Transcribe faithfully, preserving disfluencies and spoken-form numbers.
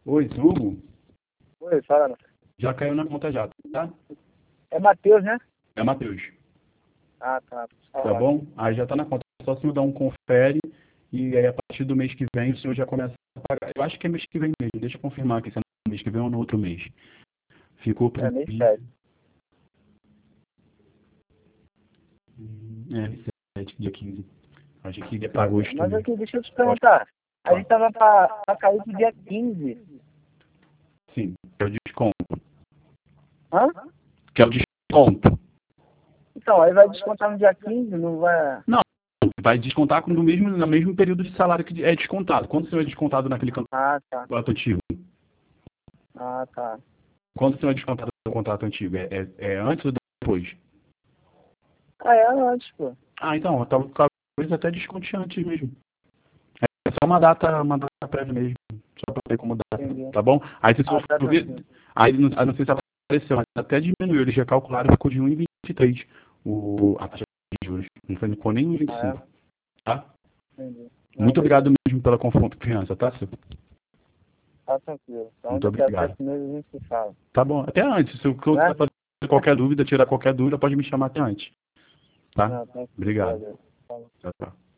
Oi, Hugo. Oi, fala. Não. Já caiu na conta já, tá? É Matheus, né? É Matheus. Ah, tá. Tá bom? Aí já tá na conta. Só se eu dar um confere e aí a partir do mês que vem o senhor já começa a pagar. Eu acho que é mês que vem mesmo. Deixa eu confirmar aqui se é no mês que vem ou no outro mês. Ficou É mês previsto. sete. É, mês sete, dia quinze. Acho que é para Tá bom. agosto Mas mesmo. aqui, deixa eu te perguntar. A gente tava pra, pra cair pro dia quinze. Sim, que é o desconto. Hã? Que é o desconto. Então, aí vai descontar no dia quinze, não vai... Não, vai descontar no mesmo, no mesmo período de salário que é descontado. Quando o senhor é descontado naquele Ah, tá. contrato antigo? Ah, tá. Quando o senhor é descontado no contrato antigo? É, é, é antes ou depois? Ah, é antes, pô. Ah, então, talvez até desconte antes mesmo. É só uma data, uma data prévia mesmo. Só para ver como data, Entendi. tá bom? Aí se o Ah, senhor tá for ver, tranquilo. aí não, aí não sei se apareceu, mas até diminuiu. Eles já calcularam, ficou de um vírgula vinte e três o, a taxa de juros. Não foi, não ficou nem um vírgula Ah, vinte e cinco, tá? é? Entendi. Não, Muito obrigado beleza. mesmo pela confiança, tá, senhor? Tá tranquilo. Então, Muito daqui a obrigado. sete meses a gente se fala. Tá bom, até antes. Se eu Né? quiser fazer qualquer dúvida, tirar qualquer dúvida, pode me chamar até antes, tá? Não, tranquilo. Obrigado. Valeu. Falou. Tchau, tchau.